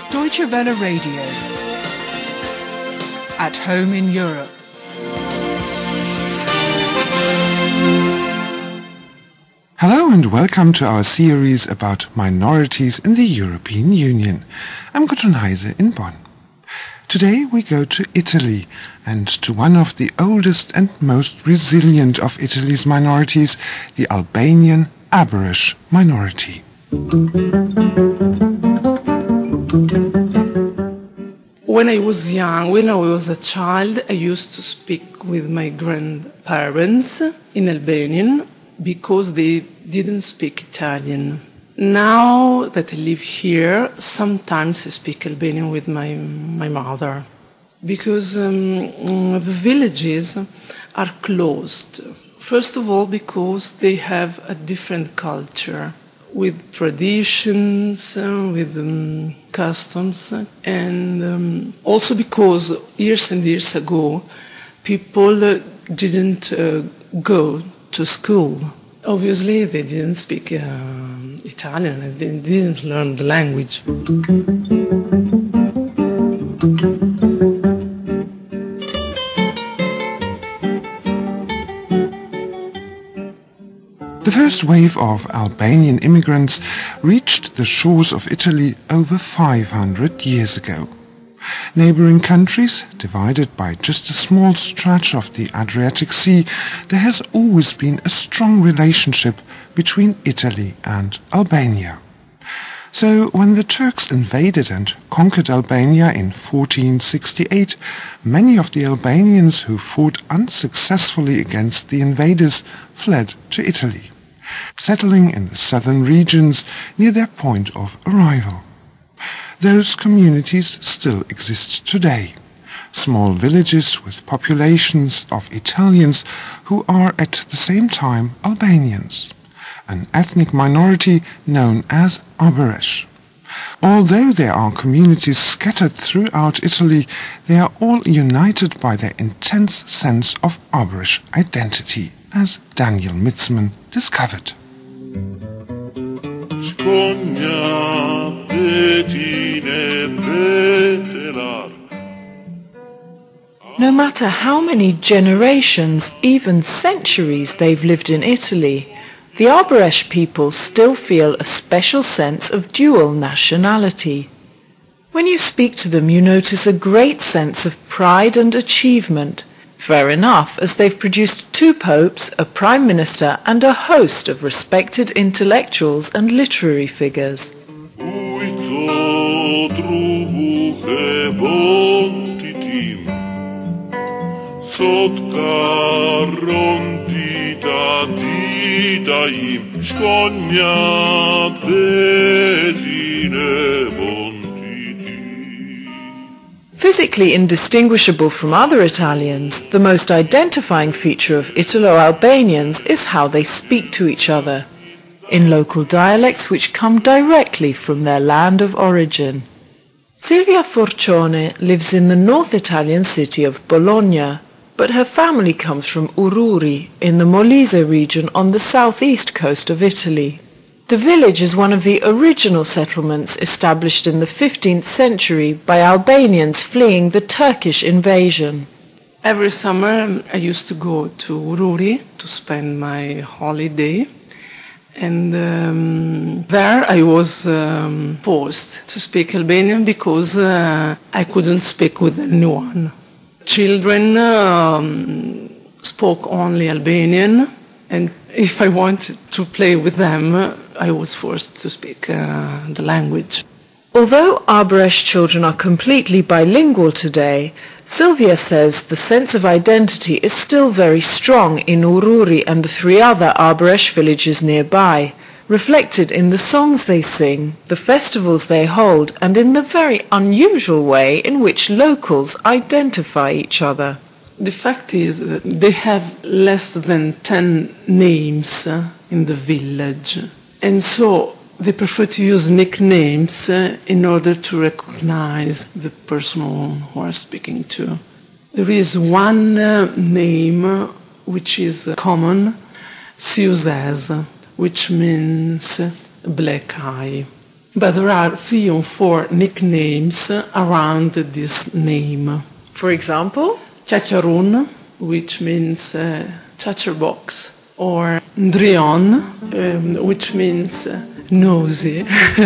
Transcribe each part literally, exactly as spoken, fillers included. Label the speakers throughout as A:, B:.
A: Deutsche Welle Radio. At home in Europe.
B: Hello and welcome to our series about minorities in the European Union. I'm Gudrun Heise in Bonn. Today we go to Italy and to one of the oldest and most resilient of Italy's minorities, the Albanian Aberrish minority.
C: When I was young, when I was a child, I used to speak with my grandparents in Albanian because they didn't speak Italian. Now that I live here, sometimes I speak Albanian with my, my mother because um, the villages are closed. First of all, because they have a different culture, with traditions, uh, with um, customs, and um, also because years and years ago, people uh, didn't uh, go to school. Obviously, they didn't speak uh, Italian, and they didn't learn the language.
B: The first wave of Albanian immigrants reached the shores of Italy over five hundred years ago. Neighboring countries, divided by just a small stretch of the Adriatic Sea, there has always been a strong relationship between Italy and Albania. So when the Turks invaded and conquered Albania in fourteen sixty-eight, many of the Albanians who fought unsuccessfully against the invaders fled to Italy, settling in the southern regions near their point of arrival. Those communities still exist today, small villages with populations of Italians who are at the same time Albanians, an ethnic minority known as Aberrish. Although there are communities scattered throughout Italy, they are all united by their intense sense of Aberrish identity, as Daniel Mitzman discovered.
D: No matter how many generations, even centuries they've lived in Italy, the Aberrish people still feel a special sense of dual nationality. When you speak to them, you notice a great sense of pride and achievement. Fair enough, as they've produced two popes, a prime minister, and a host of respected intellectuals and literary figures. Physically indistinguishable from other Italians, the most identifying feature of Italo-Albanians is how they speak to each other, in local dialects which come directly from their land of origin. Silvia Forcione lives in the North Italian city of Bologna, but her family comes from Ururi, in the Molise region on the southeast coast of Italy. The village is one of the original settlements established in the fifteenth century by Albanians fleeing the Turkish invasion.
C: Every summer I used to go to Ururi to spend my holiday, and um, there I was um, forced to speak Albanian because uh, I couldn't speak with anyone. Children um, spoke only Albanian, and if I wanted to play with them, I was forced to speak uh, the language.
D: Although Aberrish children are completely bilingual today, Silvia says the sense of identity is still very strong in Ururi and the three other Aberrish villages nearby, reflected in the songs they sing, the festivals they hold, and in the very unusual way in which locals identify each other.
C: The fact is that they have less than ten names uh, in the village, and so they prefer to use nicknames uh, in order to recognize the person who are speaking to. There is one uh, name uh, which is uh, common, Siuzes, which means black eye. but there are three or four nicknames around this name.
D: For example?
C: Chacharun, which means uh, chatterbox, or Ndrion, um, which means uh, nosy.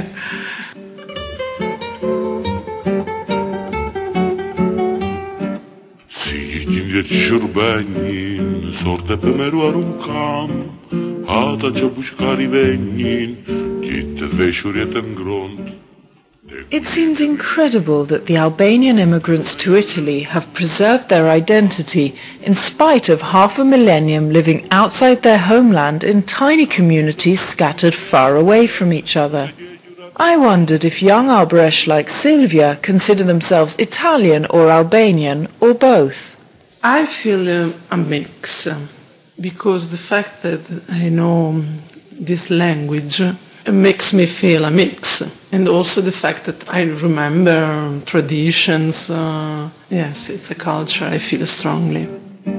E: Si gjindje të shërbenjin, sorte për meruar unë kam, ata që bushkari venjin, gjithë të veshur jetën grond.
D: It seems incredible that the Albanian immigrants to Italy have preserved their identity in spite of half a millennium living outside their homeland in tiny communities scattered far away from each other. I wondered if young Arbëresh like Silvia consider themselves Italian or Albanian or both.
C: I feel uh, a mix, uh, because the fact that I know this language uh, makes me feel a mix. And also the fact that I remember traditions. Uh, yes, it's a culture I feel strongly.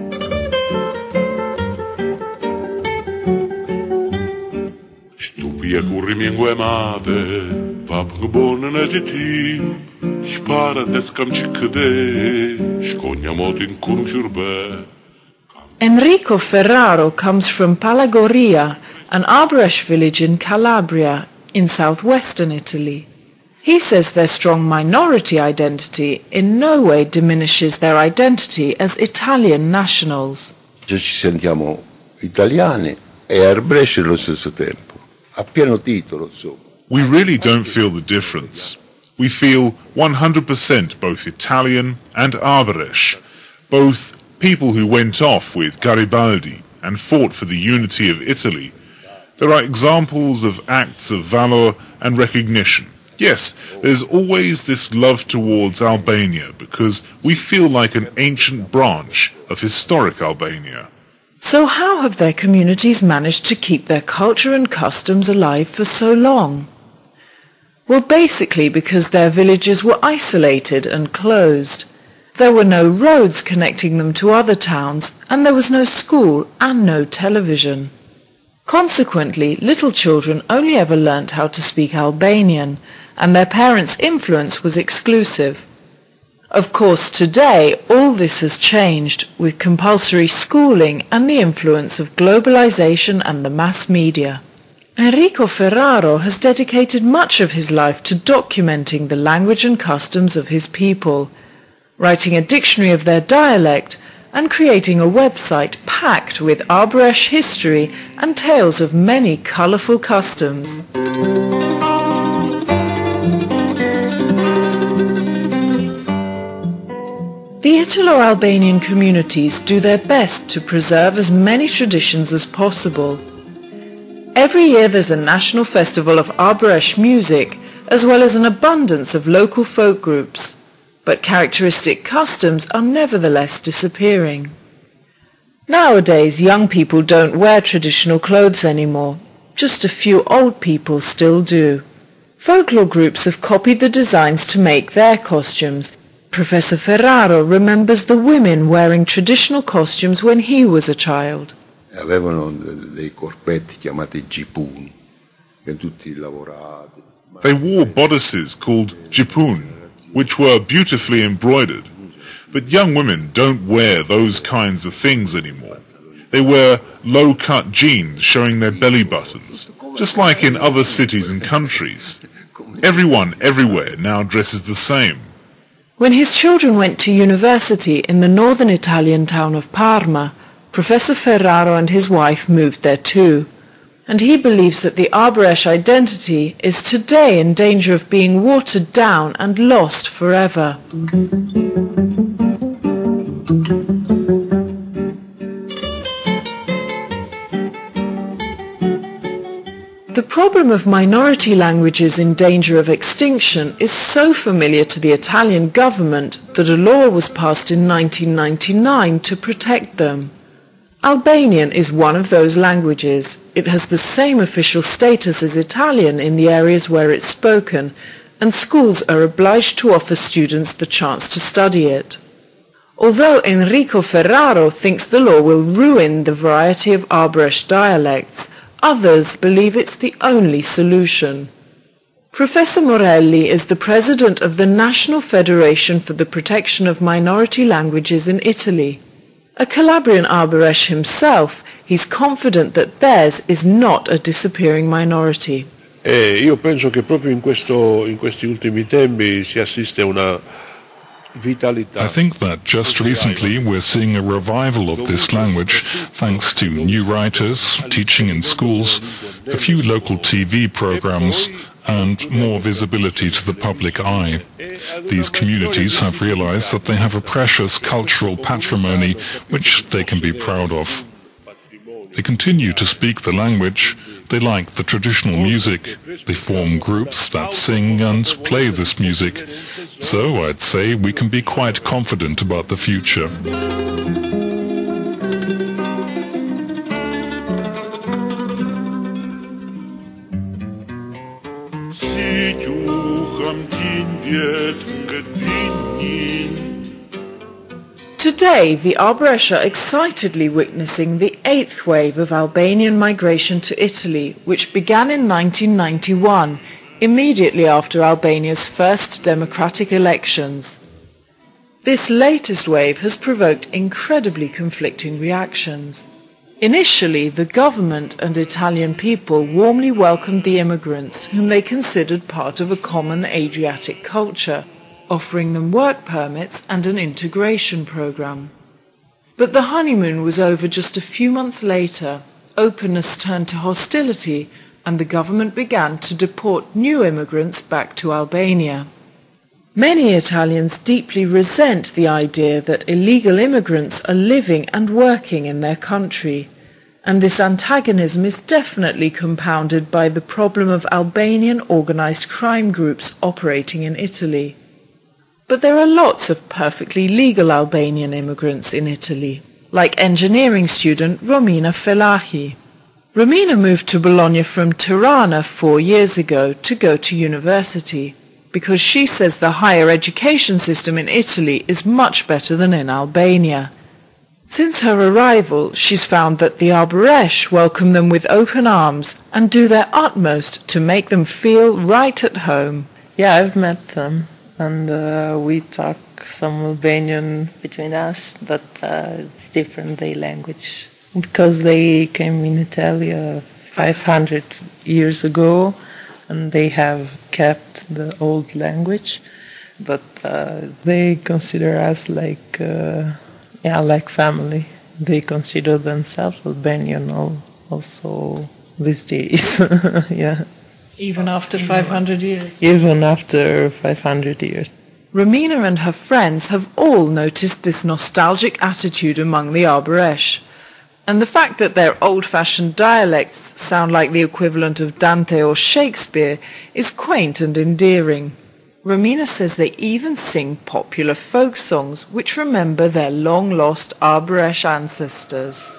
E: Stupia kurrimi ngue madhe, vap në bonën e të tim, shpara në s'kam që këde, shkonja motin kur më shurbe.
D: Enrico Ferraro comes from Palagoria, an Arbëresh village in Calabria, in southwestern Italy. He says their strong minority identity in no way diminishes their identity as Italian nationals.
F: Ci sentiamo italiani e Arbëresh allo stesso tempo. A pieno titolo, insomma.
G: We really don't feel the difference. We feel one hundred percent both Italian and Arbëresh, both people who went off with Garibaldi and fought for the unity of Italy. There are examples of acts of valor and recognition. Yes, there's always this love towards Albania because we feel like an ancient branch of historic Albania.
D: So how have their communities managed to keep their culture and customs alive for so long? Well, basically because their villages were isolated and closed. There were no roads connecting them to other towns, and there was no school and no television. Consequently, little children only ever learnt how to speak Albanian, and their parents' influence was exclusive. Of course, today all this has changed with compulsory schooling and the influence of globalization and the mass media. Enrico Ferraro has dedicated much of his life to documenting the language and customs of his people, writing a dictionary of their dialect and creating a website packed with Arbëresh history and tales of many colourful customs. The Italo-Albanian communities do their best to preserve as many traditions as possible. Every year there's a national festival of Arbëresh music, as well as an abundance of local folk groups, but characteristic customs are nevertheless disappearing. Nowadays, young people don't wear traditional clothes anymore. Just a few old people still do. Folklore groups have copied the designs to make their costumes. Professor Ferraro remembers the women wearing traditional costumes when he was a child.
F: Avevano dei corpetti chiamati jipun, che tutti lavorati.
G: They wore bodices called jipun, which were beautifully embroidered. But young women don't wear those kinds of things anymore. They wear low-cut jeans showing their belly buttons, just like in other cities and countries. Everyone everywhere now dresses the same.
D: When his children went to university in the northern Italian town of Parma, Professor Ferraro and his wife moved there too, and he believes that the Arbëresh identity is today in danger of being watered down and lost forever. The problem of minority languages in danger of extinction is so familiar to the Italian government that a law was passed in nineteen ninety-nine to protect them. Albanian is one of those languages. It has the same official status as Italian in the areas where it's spoken, and schools are obliged to offer students the chance to study it. Although Enrico Ferraro thinks the law will ruin the variety of Arbëresh dialects, others believe it's the only solution. Professor Morelli is the president of the National Federation for the Protection of Minority Languages in Italy. A Calabrian Arbëresh himself, he's confident that theirs is not a disappearing minority.
H: E io penso che proprio in, questo, in questi ultimi tempi si assiste a una vitalità.
I: I think that just recently we're seeing a revival of this language thanks to new writers, teaching in schools, a few local T V programs, and more visibility to the public eye. These communities have realized that they have a precious cultural patrimony which they can be proud of. They continue to speak the language, they like the traditional music, they form groups that sing and play this music. So I'd say we can be quite confident about the future.
D: Today, the Arbëresh are excitedly witnessing the eighth wave of Albanian migration to Italy, which began in nineteen ninety-one, immediately after Albania's first democratic elections. This latest wave has provoked incredibly conflicting reactions. Initially, the government and Italian people warmly welcomed the immigrants, whom they considered part of a common Adriatic culture, offering them work permits and an integration program. But the honeymoon was over just a few months later. Openness turned to hostility, and the government began to deport new immigrants back to Albania. Many Italians deeply resent the idea that illegal immigrants are living and working in their country, and this antagonism is definitely compounded by the problem of Albanian organized crime groups operating in Italy. But there are lots of perfectly legal Albanian immigrants in Italy, like engineering student Romina Felahi. Romina moved to Bologna from Tirana four years ago to go to university, because she says the higher education system in Italy is much better than in Albania. Since her arrival, she's found that the Arbëresh welcome them with open arms and do their utmost to make them feel right at home.
J: Yeah, I've met them, and uh, we talk some Albanian between us, but uh, it's different, their language. Because they came in Italy five hundred years ago, and they have kept the old language, but uh, they consider us like, uh, yeah, like family. They consider themselves Albanian also these days, yeah.
D: Even after five hundred years?
J: Even after five hundred years.
D: Romina and her friends have all noticed this nostalgic attitude among the Arbëresh. And the fact that their old-fashioned dialects sound like the equivalent of Dante or Shakespeare is quaint and endearing. Romina says they even sing popular folk songs which remember their long-lost Arbëresh ancestors.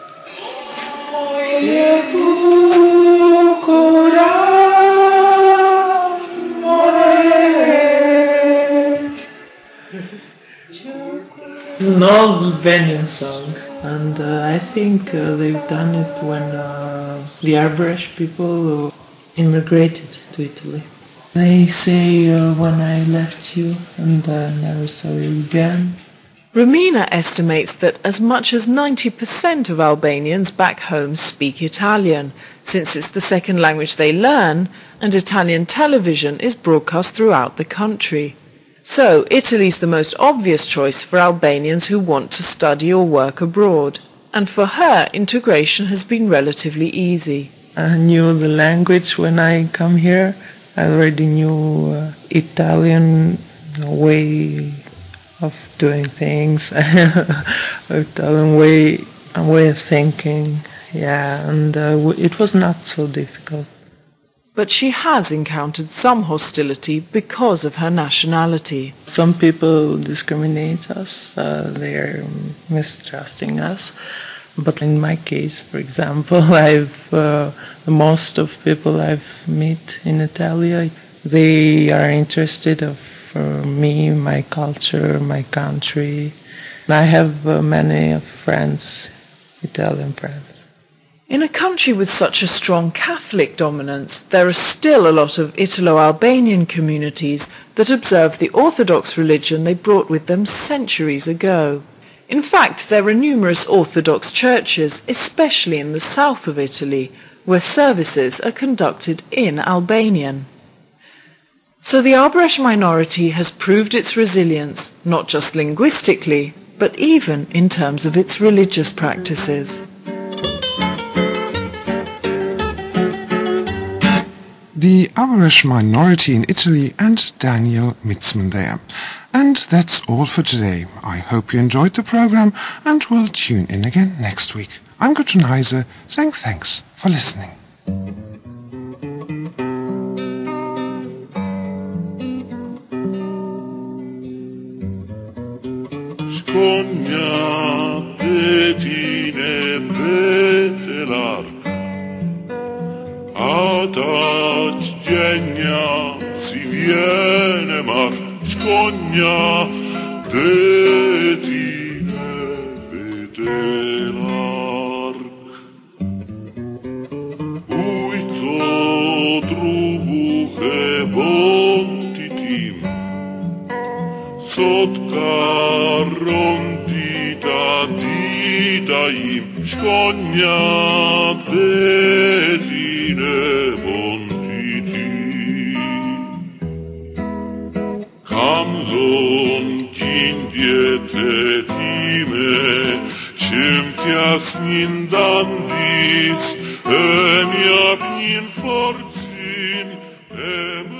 J: It's an old Albanian song, and uh, I think uh, they've done it when uh, the Arbëresh people uh, immigrated to Italy. They say, uh, when I left you and uh, never saw you again.
D: Romina estimates that as much as ninety percent of Albanians back home speak Italian, since it's the second language they learn, and Italian television is broadcast throughout the country. So, Italy's the most obvious choice for Albanians who want to study or work abroad. And for her, integration has been relatively easy.
J: I knew the language when I come here. I already knew uh, Italian way of doing things, Italian way, way of thinking, yeah, and uh, it was not so difficult.
D: But she has encountered some hostility because of her nationality.
J: Some people discriminate us, uh, they're mistrusting us. But in my case, for example, I've uh, most of people I've met in Italy, they are interested of uh, me, my culture, my country. And I have uh, many friends, Italian friends.
D: In a country with such a strong Catholic dominance, there are still a lot of Italo-Albanian communities that observe the Orthodox religion they brought with them centuries ago. In fact, there are numerous Orthodox churches, especially in the south of Italy, where services are conducted in Albanian. So the Arbëresh minority has proved its resilience, not just linguistically, but even in terms of its religious practices.
B: The Arbëresh minority in Italy and Daniel Mitzman there. And that's all for today. I hope you enjoyed the program and will tune in again next week. I'm Gudrun Heise, saying thanks for listening.
E: Shkonja petine petelar Ata qdjenja si vjene mar Shkonja petine petelar Ujto trubuhe bonti tim Sot karon dita dita im Shkonja petine bontiti Kam dhon gjindjete time Qëm t'jas njën dandis E m'jap njën forcin E më